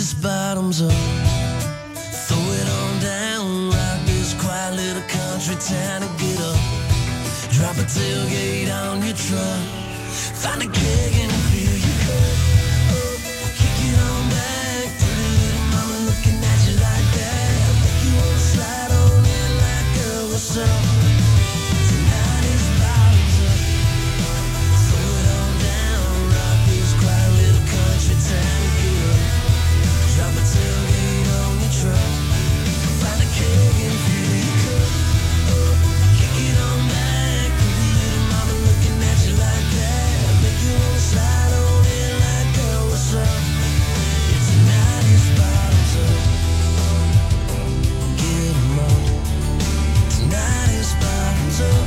90s bottoms up. Throw it on down, rock this quiet little country town and get up. Drop a tailgate on your truck. Find a keg and fill your cup. Kick it on back, pretty little mama looking at you like that. Make you wanna slide on in like, girl, what's up? Tonight's bottoms up. Throw it on down, rock this quiet little country town and get up. Drop a tailgate on your truck. Find a keg and fill your cup. Kick it on back, pretty little mama looking at you like that. Make you wanna slide on in like, girl, what's up? It's a 90s bottoms up. Get 'em up. It's 90s bottoms up.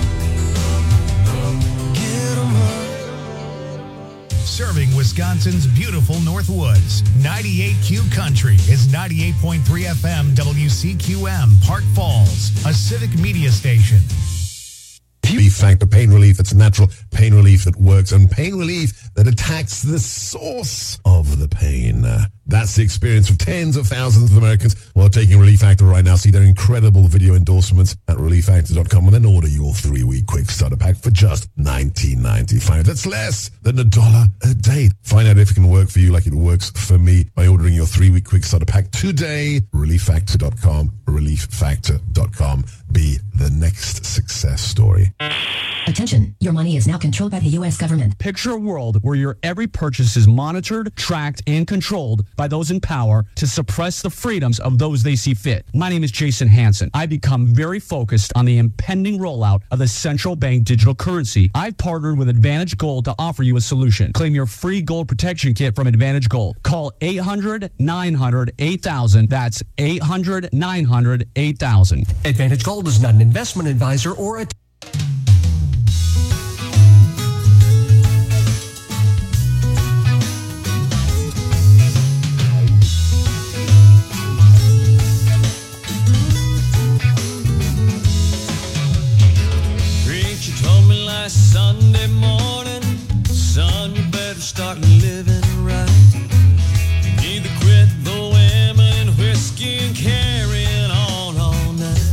Get 'em up. Serving Wisconsin's beautiful North Woods. 98Q Country is 98.3 FM WCQM, Park Falls, a civic media station. Relief Factor, pain relief that's natural, pain relief that works, and pain relief that attacks the source of the pain. That's the experience of tens of thousands of Americans who are taking Relief Factor right now. See their incredible video endorsements at relieffactor.com and then order your 3-week quick starter pack for just $19.95. That's less than $1 a day. Find out if it can work for you like it works for me by ordering your 3-week quick starter pack today. relieffactor.com, relieffactor.com. Be the next success story. Attention, your money is now controlled by the U.S. government. Picture a world where your every purchase is monitored, tracked, and controlled by those in power to suppress the freedoms of those they see fit. My name is Jason Hansen. I've become very focused on the impending rollout of the central bank digital currency. I've partnered with Advantage Gold to offer you a solution. Claim your free gold protection kit from Advantage Gold. Call 800-900-8000. That's 800-900-8000. Advantage Gold is not an investment advisor or a... Sunday morning, son, you better start living right. You need to quit the women and whiskey and carrying on all night.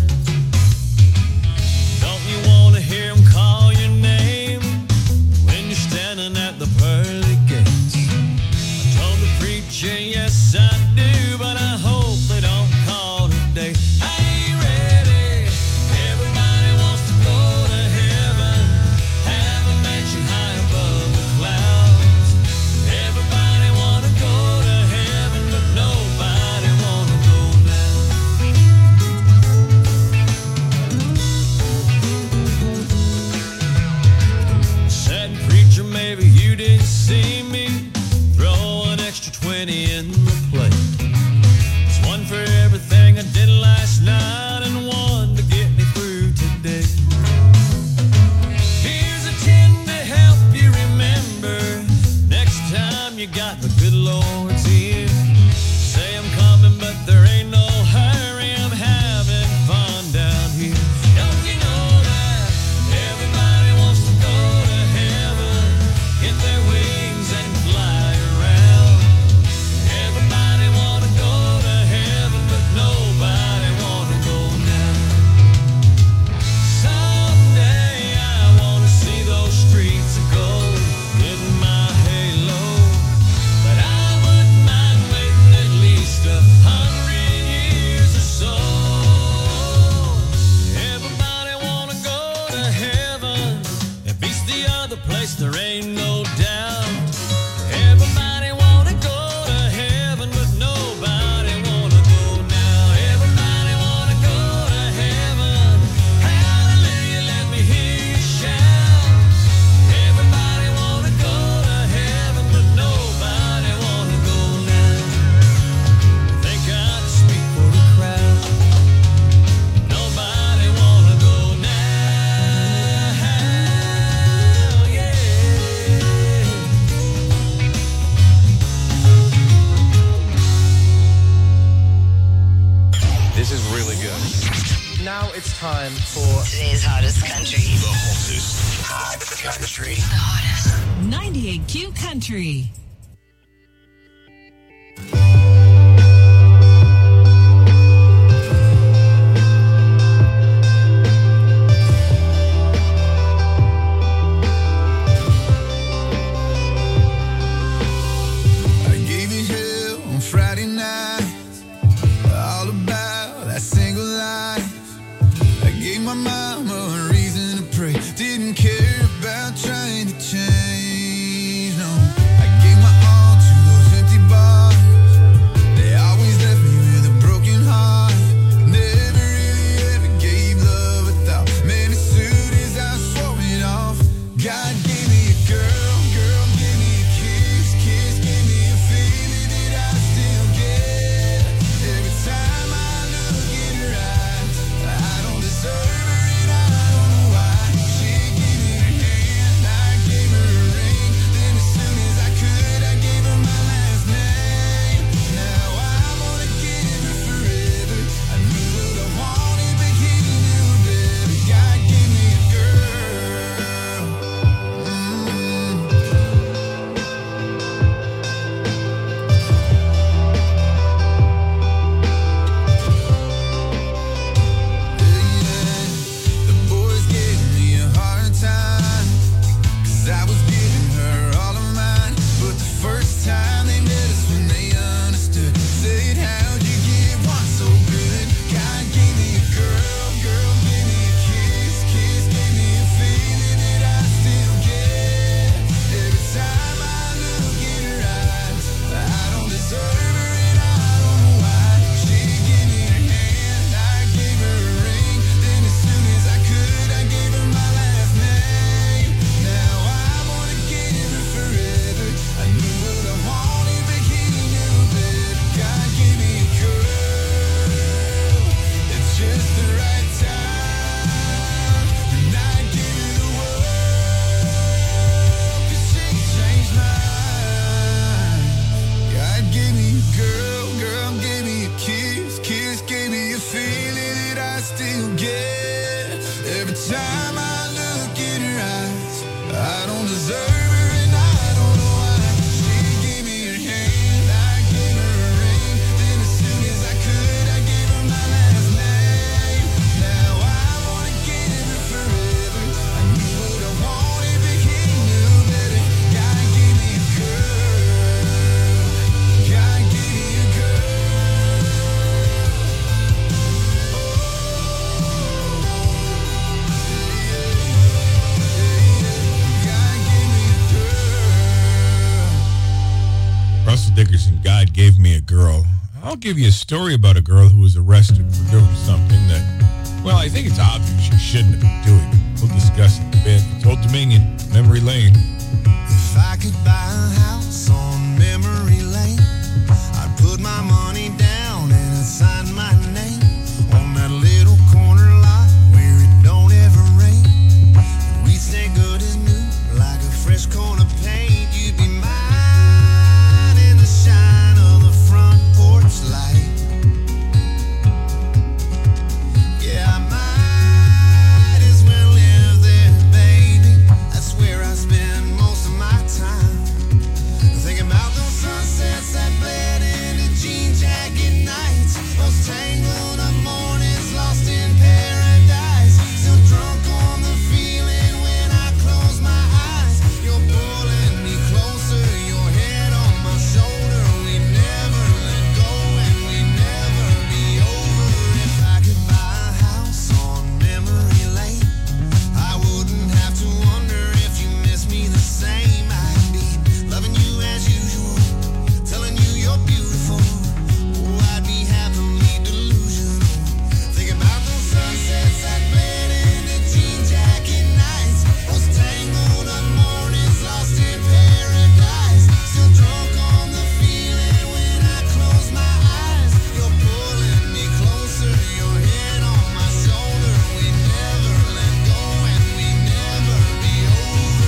Don't you want to hear them call your name when you're standing at the pearly gates? I told the preacher, yes I do, but I hope they don't call today. I ain't ready. Everybody wants to go to heaven. Have a mansion high above the clouds. Everybody wanna go to heaven, but nobody wanna go now. Said preacher, maybe you didn't see me. Throw an extra 20 in the plate. It's one for everything I did last night and one to get me through today. Here's a 10 to help you remember. Next time you got the good Lord's ear. Say I'm coming, but there ain't no hurry. I'm having fun down here. Don't you know that everybody wants to go to heaven? Get their wings and fly around. Everybody wanna go to heaven, but nobody wanna go now. Someday I wanna see those streets of gold in my halo, but I wouldn't mind waiting at least 100 years or so. Everybody wanna go to heaven. It beats the other place, there ain't no doubt. Everybody wanna go to heaven, but nobody wanna go now. Everybody wanna go to heaven. Hallelujah, let me hear you shout. Everybody wanna go to heaven, but nobody wanna go now. Think I'd speak for the crowd. Nobody wanna go now. Yeah. This is really good. Now it's time for... Today's hottest country. The hottest hot country. The hottest. 98Q Country. Russell Dickerson, God Gave Me a Girl. I'll give you a story about a girl who was arrested for doing something that, well, I think it's obvious she shouldn't have been doing. We'll discuss it in a bit. It's Old Dominion, Memory Lane. If I could buy a house on memory lane, I'd put my money down and I'd sign my name on that little corner lot where it don't ever rain. And we'd stay good as new, like a fresh coat of paint. You'd be mine in the shine of the front porch light. Yeah, I might as well live there, baby. That's where I spend most of my time. Thinking about those sunsets that bled into jean jacket nights, those tangled up mornings lost in paradise. Still drunk on the feeling when I close my eyes. You're pulling me closer, your head on my shoulder. We never let go and we never be over. If I could buy a house on memory lane, I wouldn't have to wonder if you miss me the same. I'd be loving you as usual, telling you you're beautiful. Oh, I'd be happily delusional. Think about those sunsets that bled into jean jacket nights, those tangled up mornings lost in paradise. Still drunk on the feeling when I close my eyes. You're pulling me closer, your head on my shoulder. We never let go and we never be over.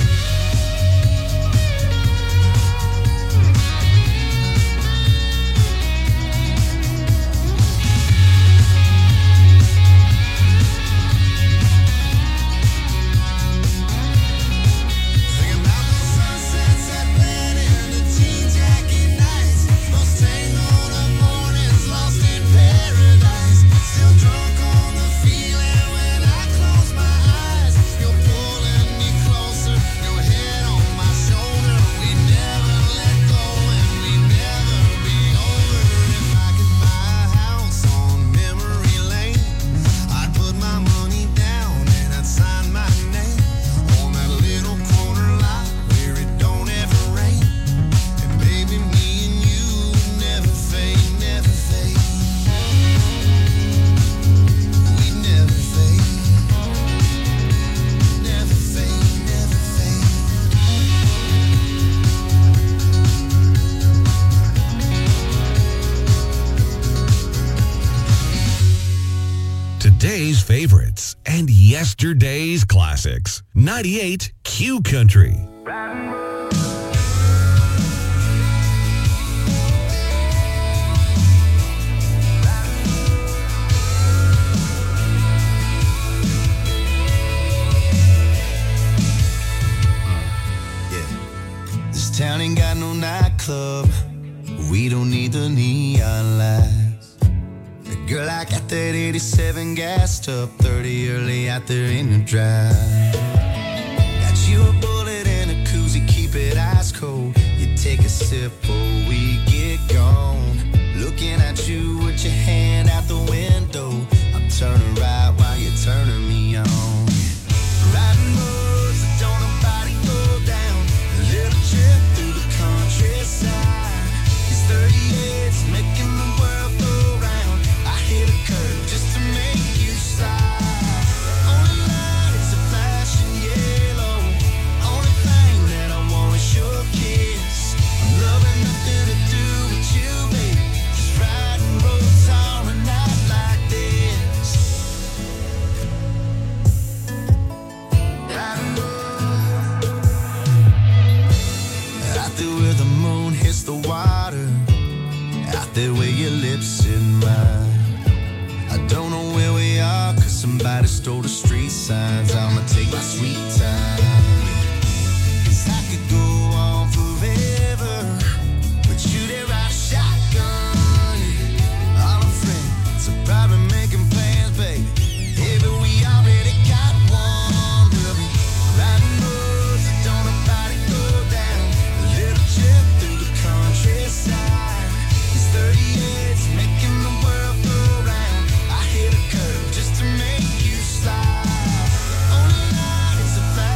Thinking about those sunsets that bled into jean jacket nights, those tangled up mornings lost in paradise. Still drunk on the feeling when I close my eyes. You're pulling me closer, your head on my shoulder. We never let go and we never be over. If I could buy a house on memory lane, I'd put my money down and I'd sign my name on that little corner lot where it don't ever rain. And baby, me and you never fade, never fade. We never fade, never fade, never fade. Today's favorites and yesterday's classics. 98 Q Country. This town ain't got no nightclub. We don't need the neon lights. Girl, I got that 87 gassed up, 30 early out there in the drive. Got you a bullet and a koozie, keep it ice cold. You take a sip or we get gone. Looking at you with your hand out the window. I'm turning right while you're turning me on. Riding roads that don't nobody go down. A little trip through the countryside. These 38s making the world go round. I hit a curve just to make you slide. Only light is a flashing yellow. Only thing that I want is your kiss. I'm loving nothing to do with you, baby. Just riding roads on a night like this. Riding roads out there where the moon hits the water. Out there where your lips in mine. I don't know where we are, cause somebody stole the street signs. I'ma take my sweet time. Cause I could go on forever, but you there ride a shotgun. All our friends are probably making plans, baby. Hey, but we already got one. We'll be riding roads that don't nobody go down. A little trip through the countryside. These 38s making the world go round. I hit a curve just to make you slide. Only light is a flash.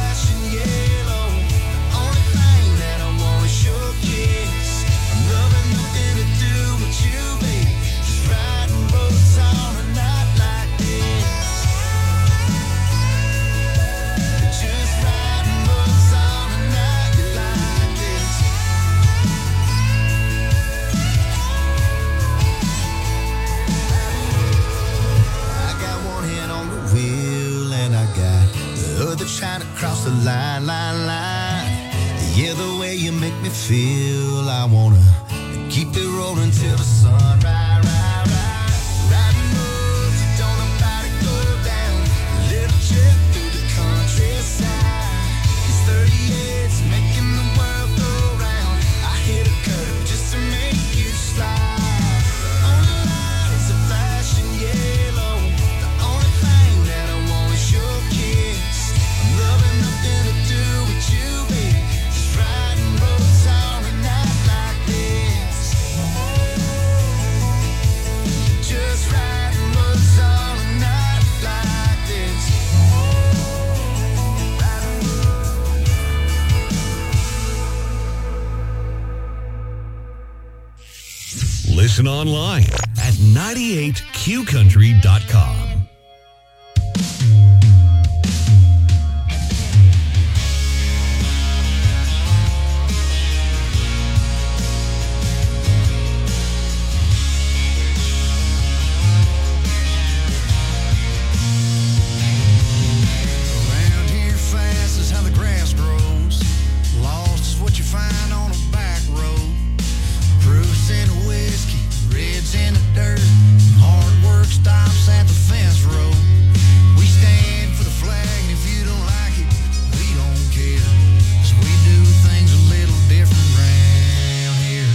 me feel. I wanna keep it rolling till the sun rise. Riding roads that don't nobody go down. A little trip through the countryside. These 38's making the world go round. I hit a curve just to make you slide. The only lights are flashing yellow. The only thing that I want is your kiss. I'm loving nothing to do with you, baby. Just riding roads on a night like this. Just riding roads on a night like this. Listen online at 98qcountry.com. Around here fast is how the grass grows. Lost is what you find on a back road. Proofs in the whiskey, reds in the dirt. Hard work stops at the fence road. We stand for the flag, and if you don't like it, we don't care. 'Cause we do things a little different round here.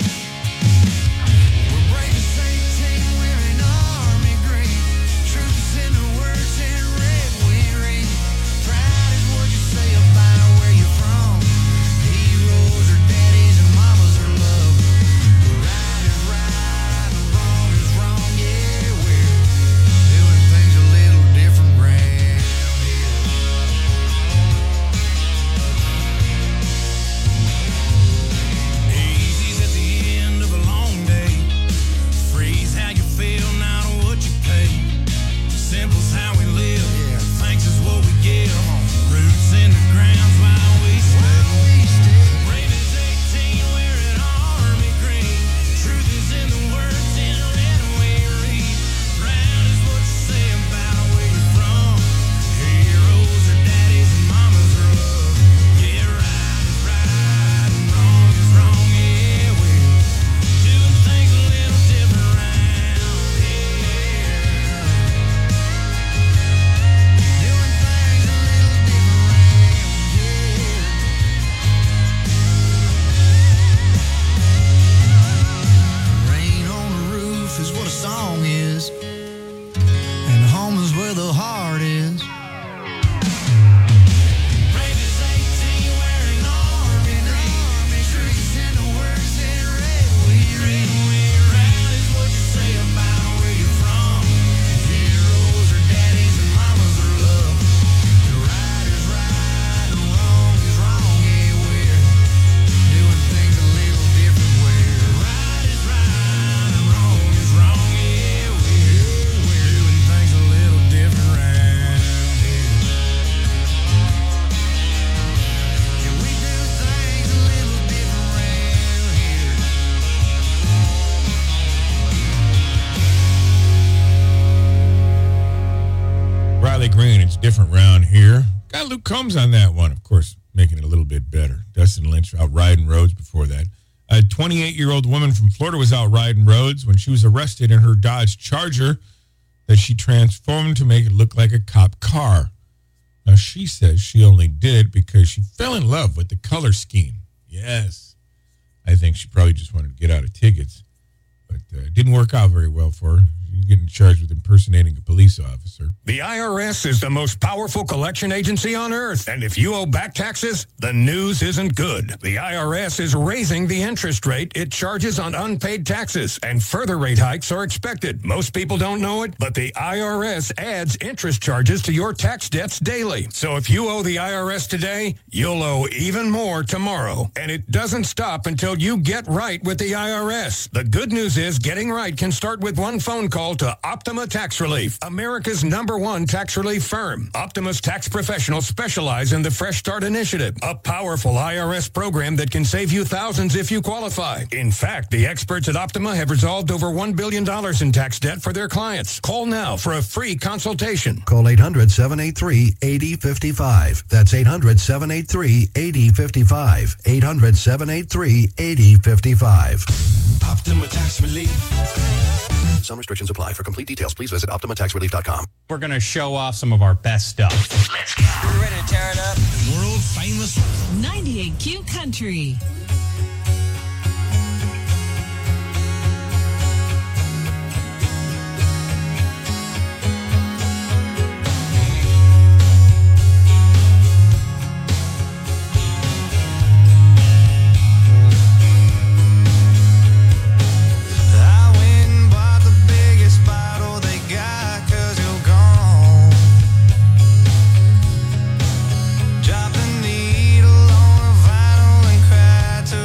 We're brave as 18, wearing army green. Truth is in the words in red we read. Pride is what you say about where you're from. Heroes are daddies and mamas are love. Right is right and wrong is wrong. Yeah, we're doing things a little different round here. Easy's at the end of a long day. Freeze how you feel, not what you pay. Simple's how we live. Yeah, thanks is what we give. Roots in the ground's while we stay. Brave as 18, wearing army green. Truth is in the words in red we read. Proud is what you say about where you're from. Heroes are daddies and mamas are love. Yeah, right is right and wrong is wrong. Yeah, we're doing things a little different round here. Doing things a little different round here. Rain on the roof is what a song is, and home is where the heart is. Brave as 18, wearing army green. Truth in the words in red we read. Proud is what you say about where you're from. Heroes are daddies and mamas are love. Right is right and wrong is wrong. Yeah, we're doing things a little different. Where right is right and wrong is wrong. Yeah, we're doing things a little different round here. Yeah, we do things a little different round here. Riley Green, it's different round here. Got Luke Combs on that one, of course, making it a little bit better. Dustin Lynch out riding roads before that. A 28-year-old woman from Florida was out riding roads when she was arrested in her Dodge Charger that she transformed to make it look like a cop car. Now, she says she only did it because she fell in love with the color scheme. Yes. I think she probably just wanted to get out of tickets. But it didn't work out very well for her. She's getting charged with impersonating a police officer. The IRS is the most powerful collection agency on earth, and if you owe back taxes, the news isn't good. The IRS is raising the interest rate it charges on unpaid taxes, and further rate hikes are expected. Most people don't know it, but the IRS adds interest charges to your tax debts daily. So if you owe the IRS today, you'll owe even more tomorrow. And it doesn't stop until you get right with the IRS. The good news is getting right can start with one phone call to Optima Tax Relief, America's #1 tax relief firm. Optima's tax professionals specialize in the Fresh Start Initiative, a powerful IRS program that can save you thousands if you qualify. In fact, the experts at Optima have resolved over $1 billion in tax debt for their clients. Call now for a free consultation. Call 800-783-8055. That's 800-783-8055. 800-783-8055. Optima Tax Relief. Some restrictions apply. For complete details, please visit OptimaTaxRelief.com. We're going to show off some of our best stuff. Let's go. You ready to tear it up? World famous 98Q Country. Drop the needle on a vinyl and cry to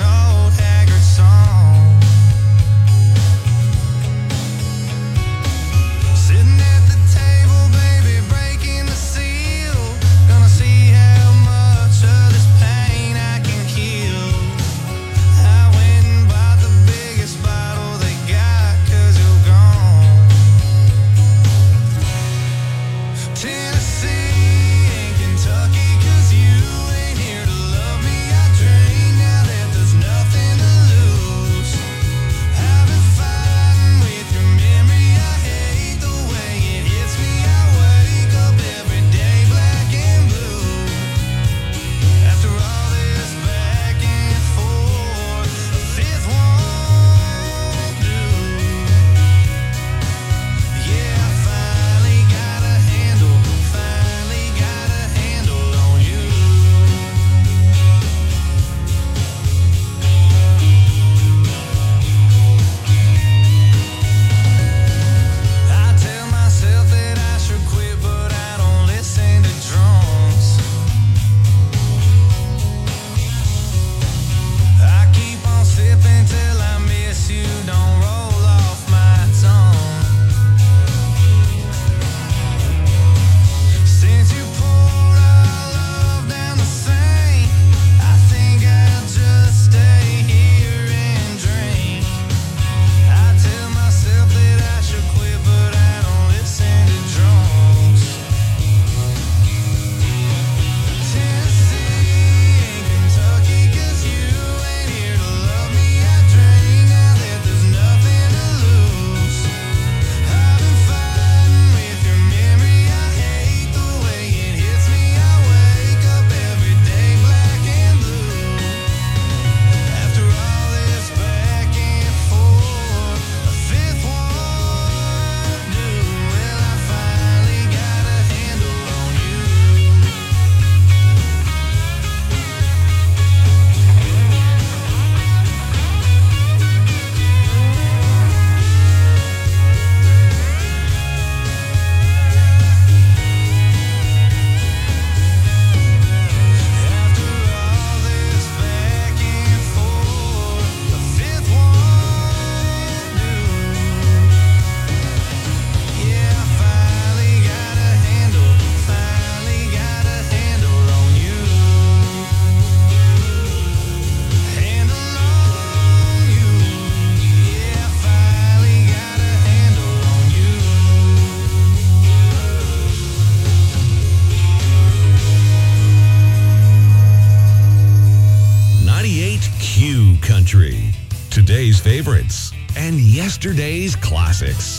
country, today's favorites, and yesterday's classics.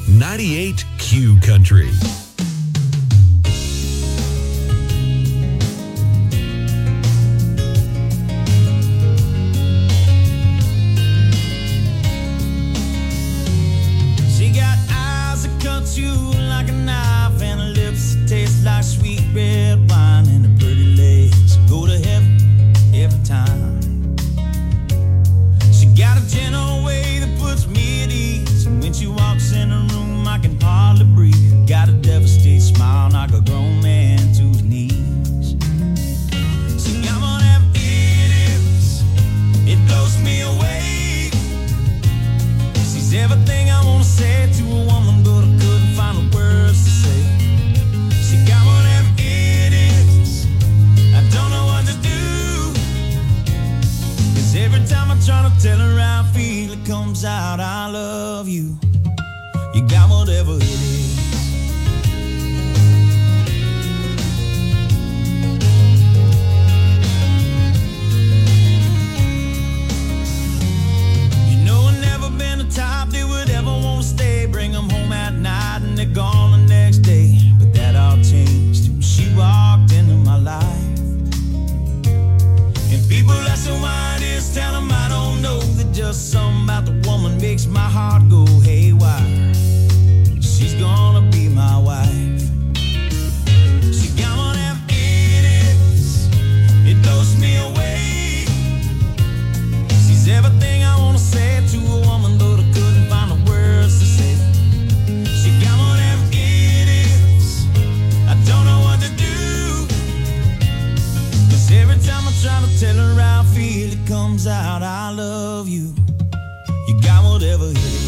98 Q Country. She got eyes that cut you like a knife and lips that taste like sweet red wine and her pretty legs go to heaven every time. She got a gentle way that puts me at ease, and when she walks in a room I can hardly breathe. Got a devastating smile, knock a grown man to his knees. So I'm gonna have idiots, it blows me away. She's everything I wanna say to a woman. her I feel it comes out, I love you. You got whatever it is. You know I've never been the type that would ever want to stay. Bring them home at night and they're gone the next day. But that all changed when she walked into my life. And people ask me why it is, tell them I don't know. That just something about the woman makes my heart go haywire. She's gonna be my wife. She got whatever it is, it blows me away. She's everything I wanna say to a woman, but I couldn't find the words to say. She got whatever it is, I don't know what to do. 'Cause every time I try to tell her how I feel, it comes out, I love you. You got whatever it is.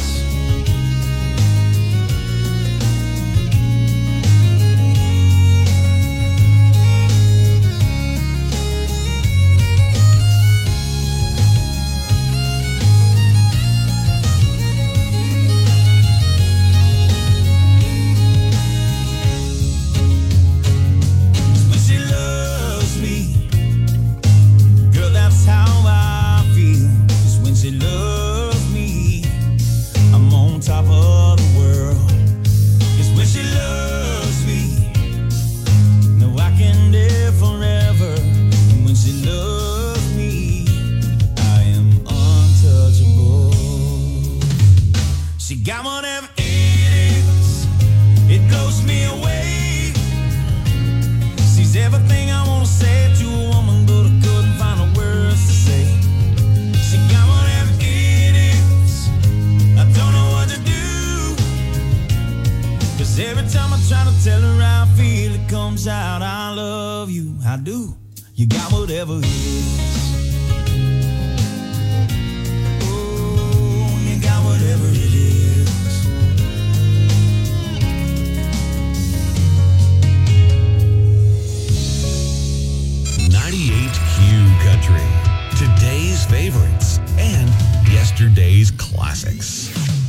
Got whatever it is, it blows me away. She's everything I want to say to a woman, but I couldn't find the words to say. She got whatever it is, I don't know what to do. 'Cause every time I try to tell her how I feel, it comes out, I love you, I do. You got whatever it is. Oh, you got whatever it is. 98Q Country. Today's favorites and yesterday's classics.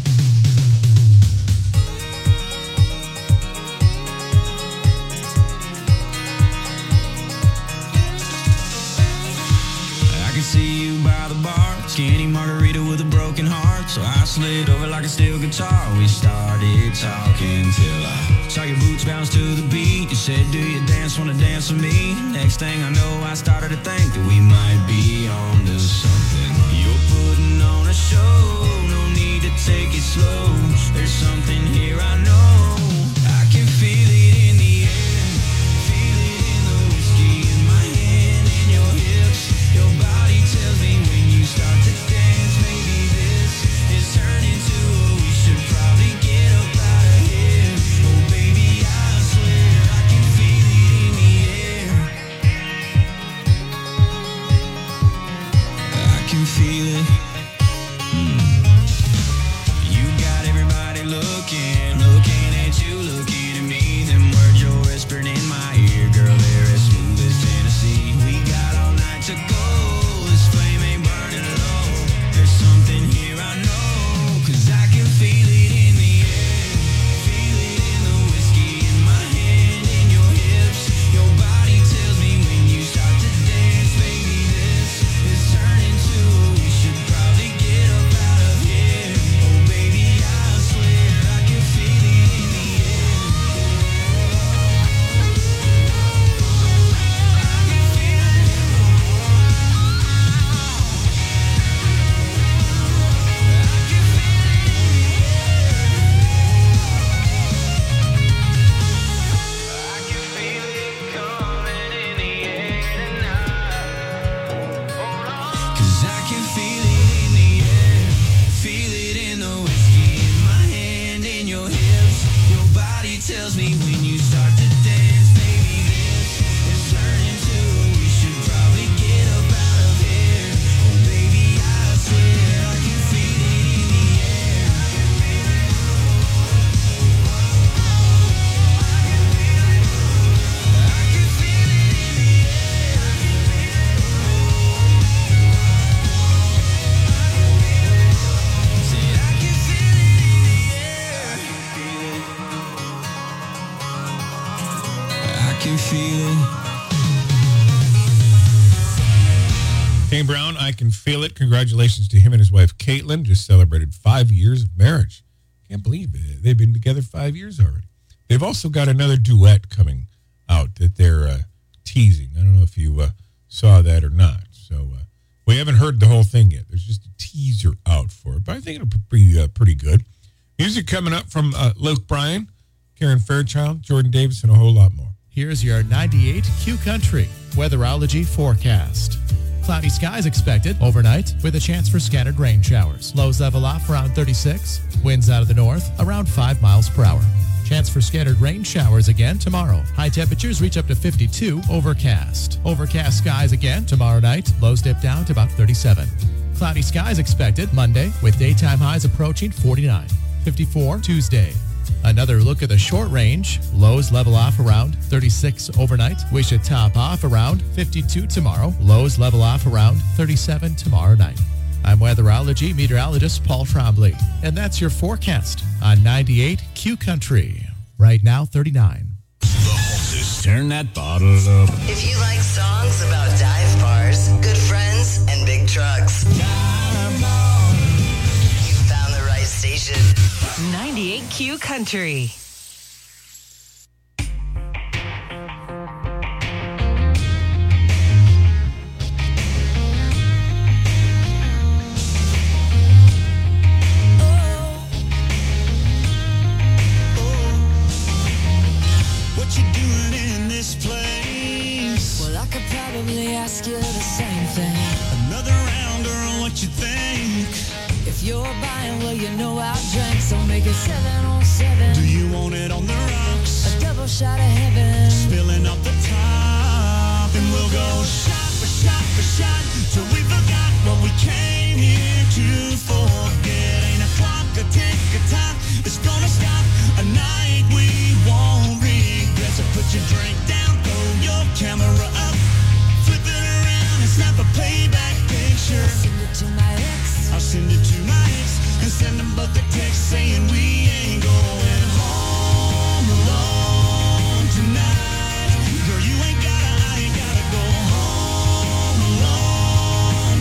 I can see you by the bar, skinny margarita with a broken heart. So I slid over like a steel guitar. We started talking till I saw your boots bounce to the beat. You said, do you wanna dance with me? Next thing I know, I started to think that we might be on to something. You're putting on a show, no need to take it slow. There's something here I know. I can feel it in the air, feel it in the whiskey in my hand and your hips. Your body tells me when you start to dance, maybe this is turning to we should probably get up out of here. Oh baby, I swear I can feel it in the air. I can feel it. You got everybody looking at you, looking at me. Them words you're whispering in my ear, girl, they're as smooth as Tennessee. We got all night to go, this flame ain't burning low. There's something here I know, 'cause I can feel it in the air, feel it in the whiskey in my hand and your hips. Your body tells me when you start to dance, baby, this is turning to we should probably I Can Feel It. Congratulations to him and his wife, Caitlin. Just celebrated 5 years of marriage. Can't believe it. They've been together 5 years already. They've also got another duet coming out that they're teasing. I don't know if you saw that or not. So we haven't heard the whole thing yet. There's just a teaser out for it. But I think it'll be pretty good. Music coming up from Luke Bryan, Karen Fairchild, Jordan Davis, and a whole lot more. Here's your 98 Q Country weatherology forecast. Cloudy skies expected overnight with a chance for scattered rain showers. Lows level off around 36. Winds out of the north around 5 miles per hour. Chance for scattered rain showers again tomorrow. High temperatures reach up to 52. Overcast. Overcast skies again tomorrow night. Lows dip down to about 37. Cloudy skies expected Monday with daytime highs approaching 49. 54 Tuesday. Another look at the short range. Lows level off around 36 overnight. We should top off around 52 tomorrow. Lows level off around 37 tomorrow night. I'm weatherology meteorologist Paul Trombley, and that's your forecast on 98 Q Country. Right now, 39. The hottest. Turn that bottle up. If you like songs about dive bars, good friends, and big trucks, you found the right station. 98 Q Country. What you doing in this place? Well, I could probably ask you the same thing. Another round, girl, what you think? If you're buying, well, you know I drank, so make it 7 on 7. Do you want it on the rocks? A double shot of heaven, spilling up the top, and we'll go shot for shot for shot till we forgot what we came here to forget. Ain't a clock, a tick, a time. It's gonna stop a night we won't regret. So put your drink down, throw your camera up, flip it around and snap a playback picture. Send it to my ex. I'll send it to my ex and send them both a text saying we ain't going home alone tonight. Girl, you ain't gotta, I ain't gotta go home alone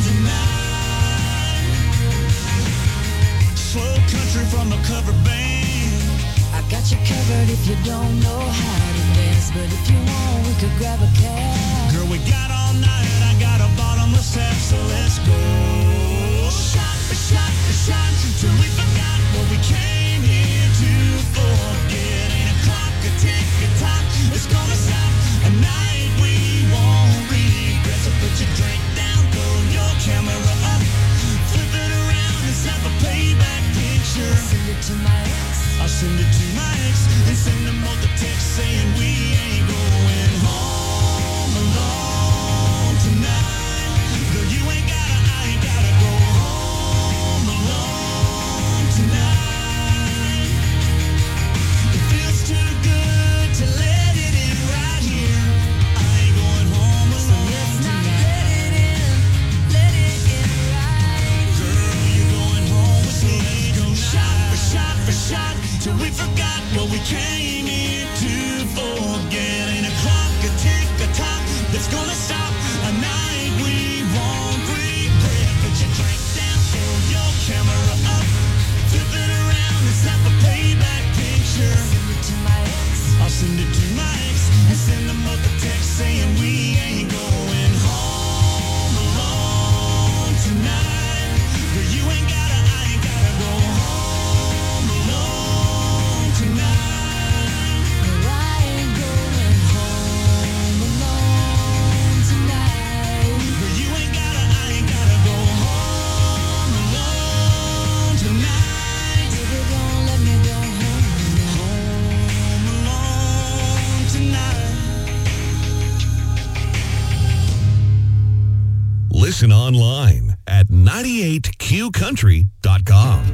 tonight. Slow country from a cover band. I got you covered if you don't know how to dance, but if you want, we could grab a cab. Girl, we got all night, I got a bottomless tap, so let's go. Shot for shot for shot, till we forgot what we came here to forget. Ain't a clock, a tick, a time, it's gonna stop a night we won't regret. So put your drink down, throw your camera up, flip it around and snap a playback picture. Send it to my ex. I'll send it to my ex and send them both a text saying we ain't going home alone tonight. Girl, you ain't gotta, I ain't gotta go home alone tonight. It feels too good to let it in right here. I ain't going home alone. So let's not let it in right. Girl, you're going home with me. Let's go shot for shot for shot till we forgot what we came here to forget. Ain't a clock, a tick, a time that's gonna stop a night we won't regret. Put your drink down, throw your camera up, flip it around and snap a playback picture. Send it to my ex. I'll send it to my ex and send them both a text saying we ain't going home alone tonight. Girl, you ain't gotta, I ain't gotta go home alone tonight. No, I ain't going home alone tonight. Girl, you ain't gotta, I ain't gotta go home alone tonight. Baby, don't let me go home alone tonight. Listen online at 98qcountry.com.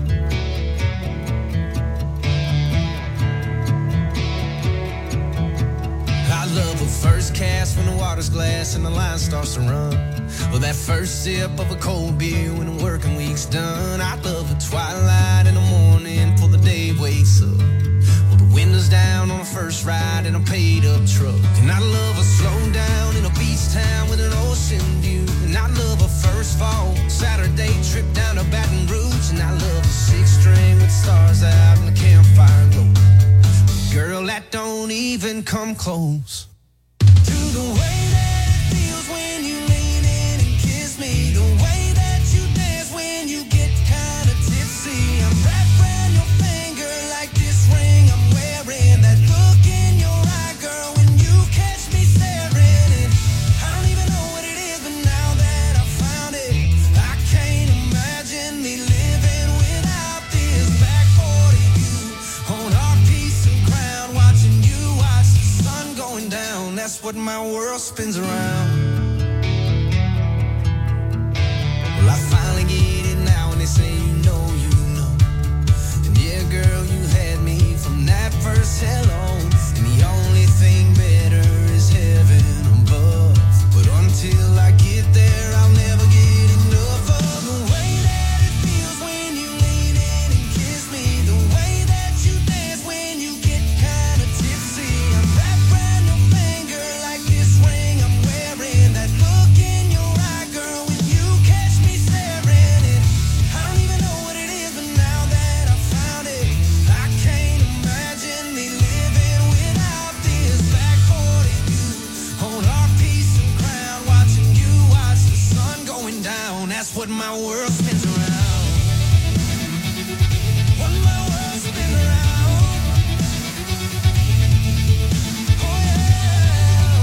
I love a first cast when the water's glass and the line starts to run. Or that first sip of a cold beer when the working week's done. I love a twilight in the morning before the day wakes up. Well, the windows down on the first ride in a paid-up truck. And I love a slow down in a beach town with an ocean view. And I love a first last fall. Saturday trip down to Baton Rouge, and I love a six-string with stars out in the campfire glow. Girl, that don't even come close to the way that it feels when you lean in and kiss me. The way that you dance when you get kind of tipsy. I'm wrapped around your finger like this ring I'm wearing. That look in your eye, girl, when you catch me staring. And I don't even know what it is, but now that I found it, I can't imagine me living without this. Back 40 you on our piece of ground, watching you watch the sun going down. That's what my world spins around. Well, I finally get it now, and they say you know. And yeah, girl, you had me from that first hello. And the only thing better is heaven above. But until I get there, I'll never get enough of the way that it feels when you lean in and kiss me. The way that you dance when you get kind of tipsy. I'm wrapped around your finger like this ring I'm wearing. That look in your eye, girl, when you catch me staring. And I don't even know what it is, but now that I found it, I can't imagine me living without this. Back 40 you on our piece of ground, watching you watch the sun going down. That's what my world spins around. What my world spins around. Oh yeah.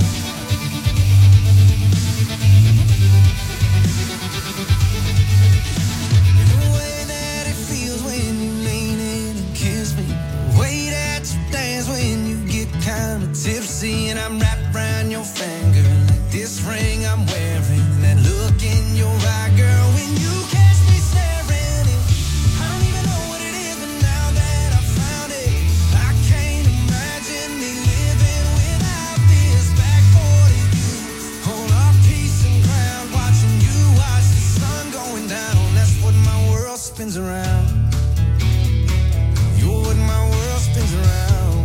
The way that it feels when you lean in and kiss me. The way that you dance when you get kind of tipsy. And I'm wrapped around your finger like this ring I'm wearing. That look in your eye, girl, when you catch me staring. And I don't even know what it is, but now that I found it, I can't imagine me living without this. Back 40 you on our piece of ground, watching you watch the sun going down. That's what my world spins around. You're what my world spins around.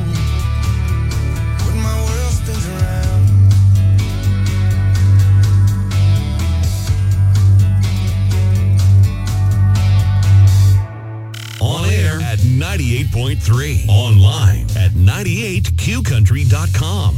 What my world spins around. On air at 98.3. Online at 98qcountry.com.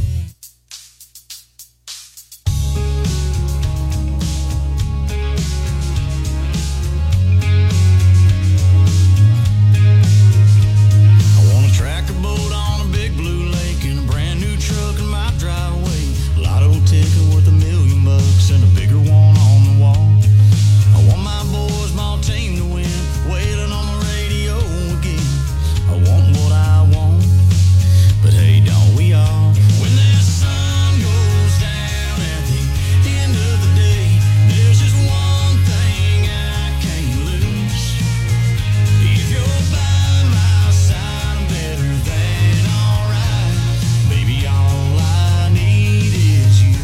I want a tractor boat on a big blue lake and a brand new truck in my driveway. Lotto ticket worth $1 million and a bigger one on the wall. I want my boys, my team to win, wailing on the radio again. I want what I want, but hey, don't we all? When that sun goes down at the end of the day, there's just one thing I can't lose. If you're by my side, I'm better than alright. Baby, all I need is you.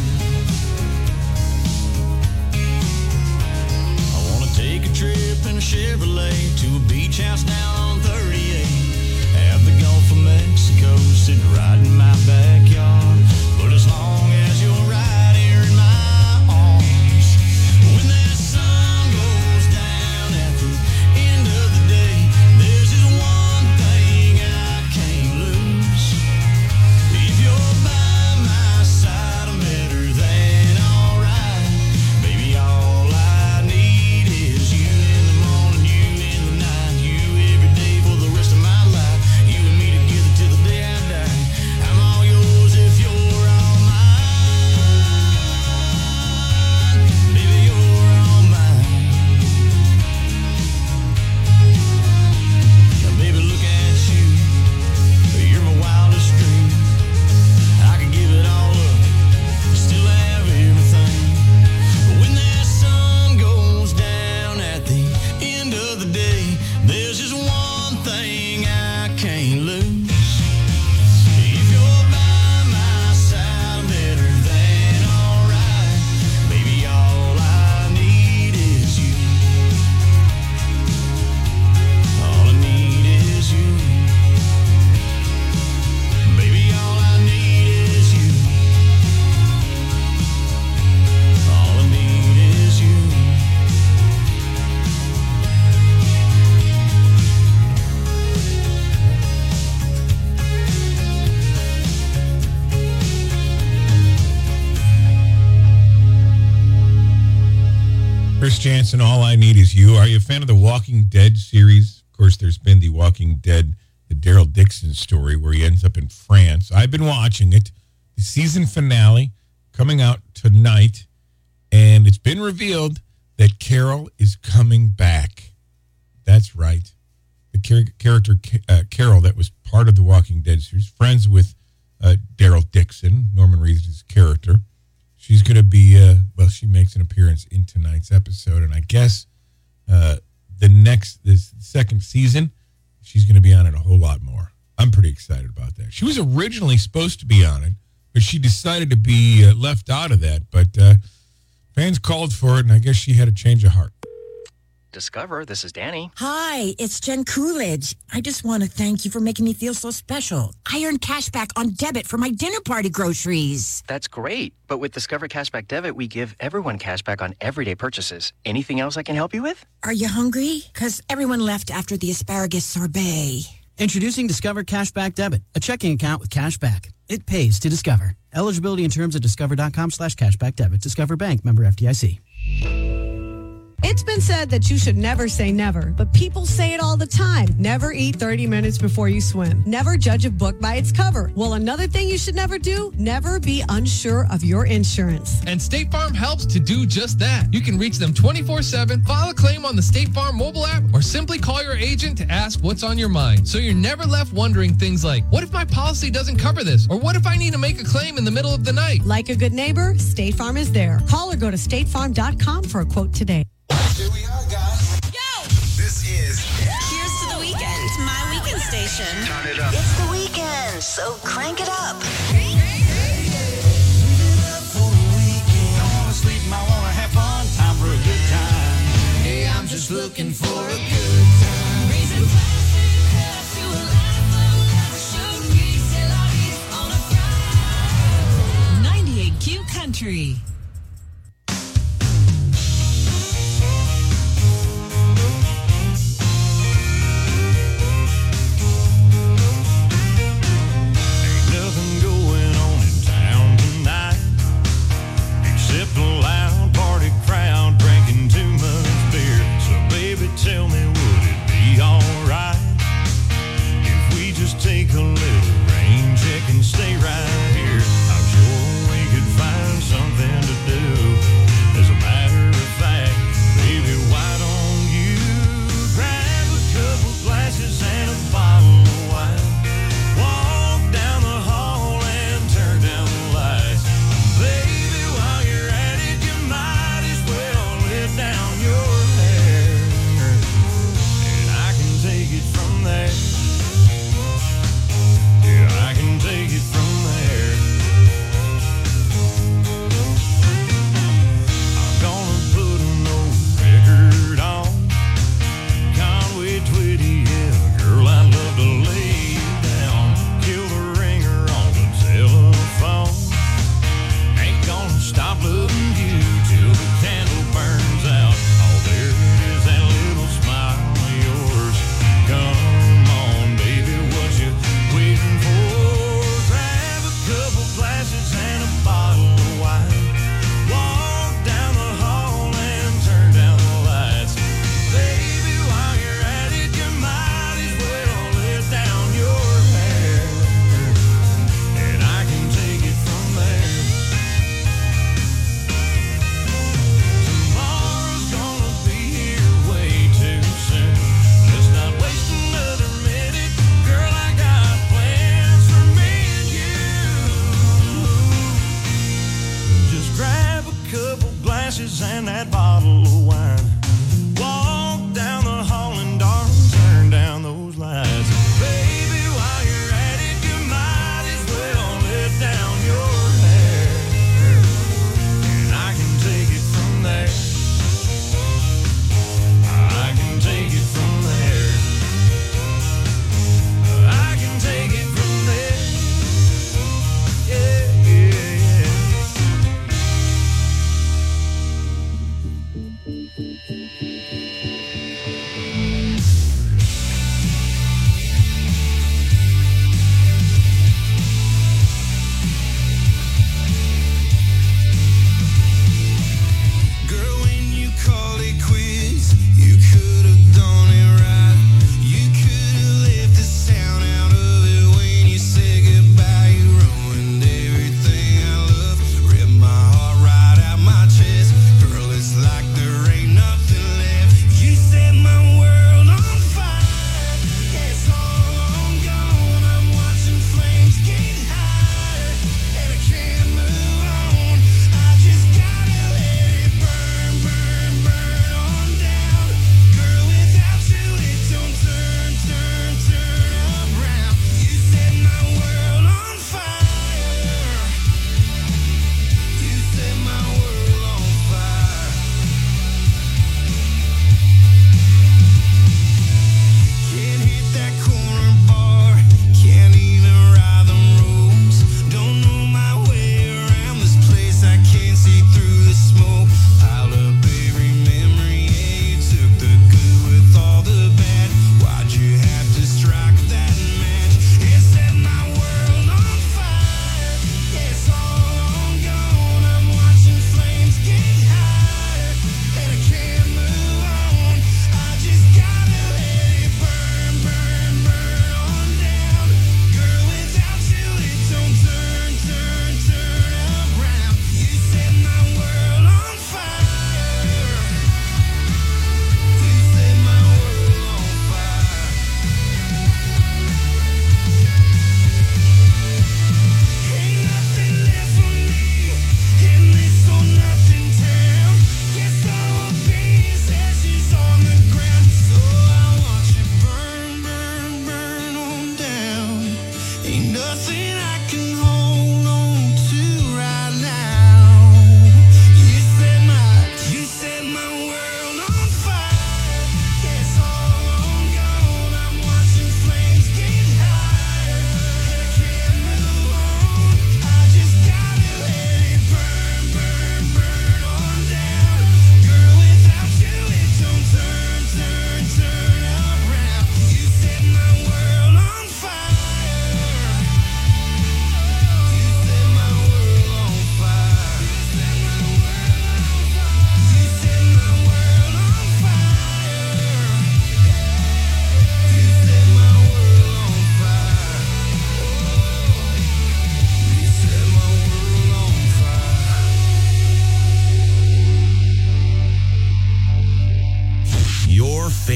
I wanna take a trip in a Chevrolet to a beach house down on 38. Have the Gulf of Mexico sitting right in my backyard. But as long as you're right here in my arms, when that sun goes down at the end of the day, there's just one thing I can't lose. If you're by my side, I'm better than alright. Baby, all I need is you in the morning, you in the night, you every day for the rest of my life. You and me together till the day I die. I'm all yours if you're Jansen, All I Need Is You. Are you a fan of the Walking Dead series? Of course, there's been the Walking Dead, the Daryl Dixon story where he ends up in France. I've been watching it. The season finale coming out tonight, and it's been revealed that Carol is coming back. That's right. The character Carol that was part of the Walking Dead series, friends with Daryl Dixon, Norman Reedus' character. She's going to be, she makes an appearance in tonight's episode, and I guess this second season, she's going to be on it a whole lot more. I'm pretty excited about that. She was originally supposed to be on it, but she decided to be left out of that, but fans called for it, and I guess she had a change of heart. Discover, this is Danny. Hi, it's Jen Coolidge. I just want to thank you for making me feel so special. I earned cash back on debit for my dinner party groceries. That's great. But with Discover Cashback Debit, we give everyone cash back on everyday purchases. Anything else I can help you with? Are you hungry? Because everyone left after the asparagus sorbet. Introducing Discover Cashback Debit, a checking account with cash back. It pays to Discover. Eligibility and terms at discover.com/cashback debit. Discover Bank, member FDIC. It's been said that you should never say never, but people say it all the time. Never eat 30 minutes before you swim. Never judge a book by its cover. Well, another thing you should never do, never be unsure of your insurance. And State Farm helps to do just that. You can reach them 24/7, file a claim on the State Farm mobile app, or simply call your agent to ask what's on your mind. So you're never left wondering things like, what if my policy doesn't cover this? Or what if I need to make a claim in the middle of the night? Like a good neighbor, State Farm is there. Call or go to statefarm.com for a quote today. Here we are, guys. Yo! This is Here's to the Weekend, my weekend station. Turn it up. It's the weekend, so crank it up. I wanna have fun, time for a good time. Hey, I'm just looking for a good time. Raising plastic to a life of luxury. Till I reach on a Friday. 98Q Country. The loud party crowd drinking too much beer. So baby, tell me, would it be alright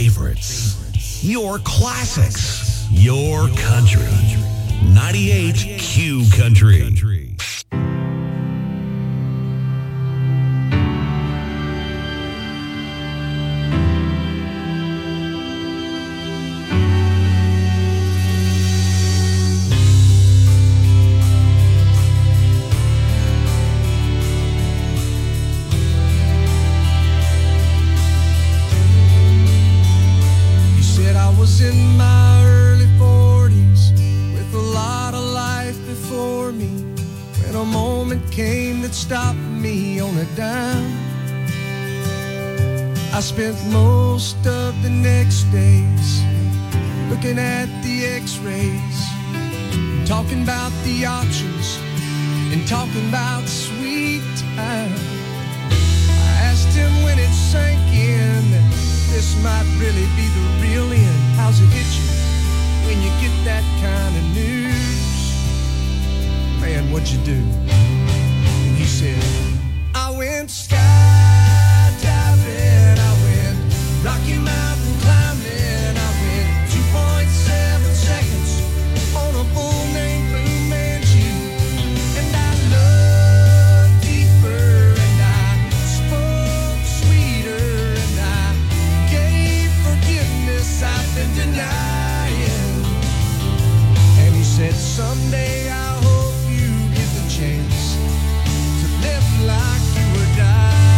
favorites, your classics, your country. 98 Q Country. In my early 40s with a lot of life before me, when a moment came that stopped me on a dime. I spent most of the next days looking at the x-rays, talking about the options and talking about sweet time. I asked him when it sank in that this might really be the real end. How's it hit you when you get that kind of news? Man, what'd you do? And he said, I went skydiving, I went Rocky Mountain climbing, I went 2.7 seconds on a bull named Blue Manchu. And I loved deeper, and I spoke sweeter, and I gave forgiveness I've been denying. And he said, someday I hope you get the chance to live like you were dying.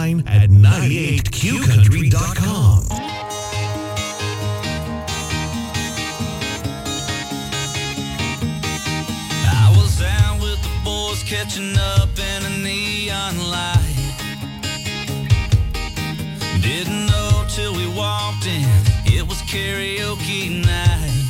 online at 98qcountry.com. I was out with the boys catching up in a neon light. Didn't know till we walked in, it was karaoke night.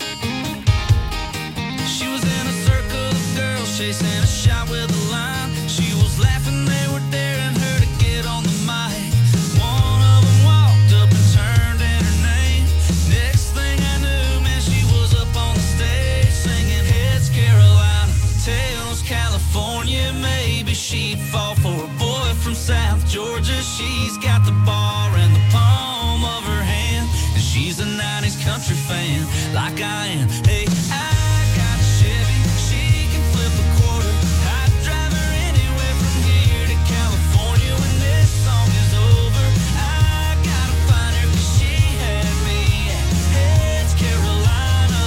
She was in a circle of girls chasing a shot with a line. She was laughing, they were daring her to get on the mic. One of them walked up and turned in her name. Next thing I knew, man, she was up on the stage singing Heads Carolina, Tails California. Maybe she'd fall for a boy from South Georgia. She's got the bar in the palm of her hand, and she's a 90s country fan like I am. Hey, I got a Chevy, she can flip a quarter. I'd drive her anywhere from here to California when this song is over. I gotta find her 'cause she had me at Heads Carolina.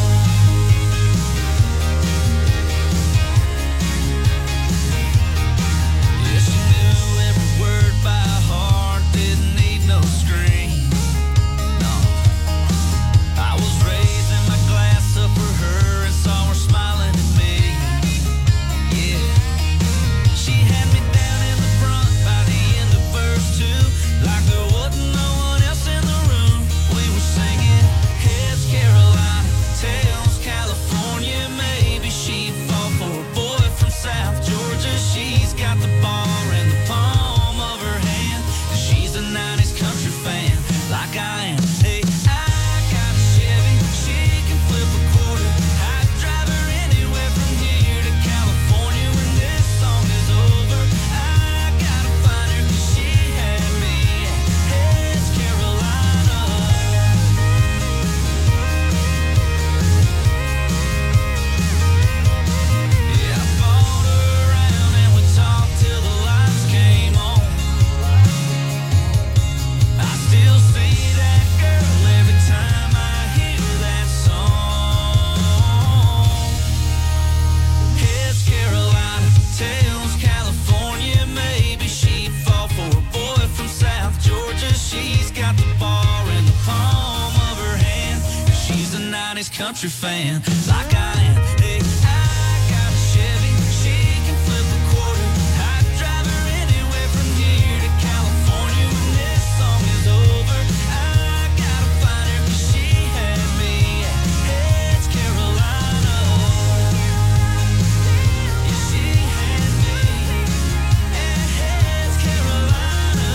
Yeah, she knew every word by heart, didn't need no screams. No, I was raising my glass up for her and saw her smiling at me. Yeah, she had me down in the front by the end of verse 2, like there wasn't no one else in the room. We were singing Heads Carolina, Tails California. Maybe she'd fall for a boy from South Georgia. She's got the bar in the palm of her hand, and she's a 90s country fan like I am. Hey, I got a Chevy, she can flip a quarter. I'd drive her anywhere from here to California when this song is over. I gotta find her 'cause she had me at Heads Carolina. Yeah, I followed her around and we talked till the lights came on. I still see that girl every time I hear that song. Heads Carolina, Tails California. Maybe she'd fall for a boy from South Georgia. She's got the bar in the palm of her hand, and she's a 90s country fan like I am. Hey, I got a Chevy, she can flip a quarter. I'd drive her anywhere from here to California when this song is over. I gotta find her 'cause she had me at Heads Carolina. Yeah, she had me at Heads Carolina.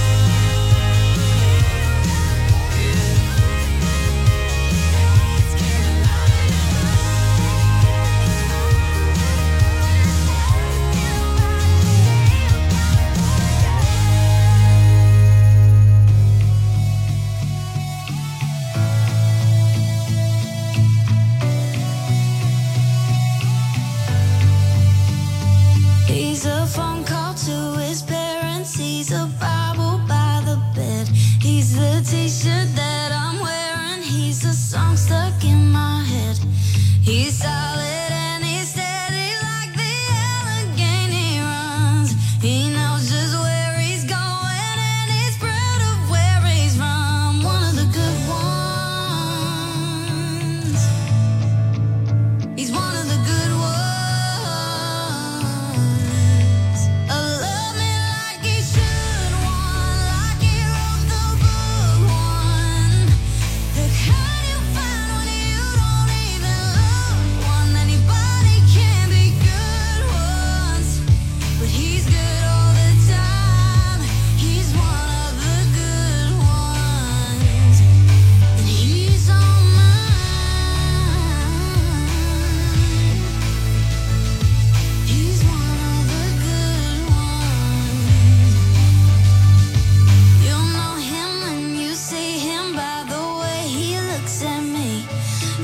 He's a phone call to his parents. He's a Bible by the bed. He's the t-shirt that I'm wearing. He's a song stuck in my head. He's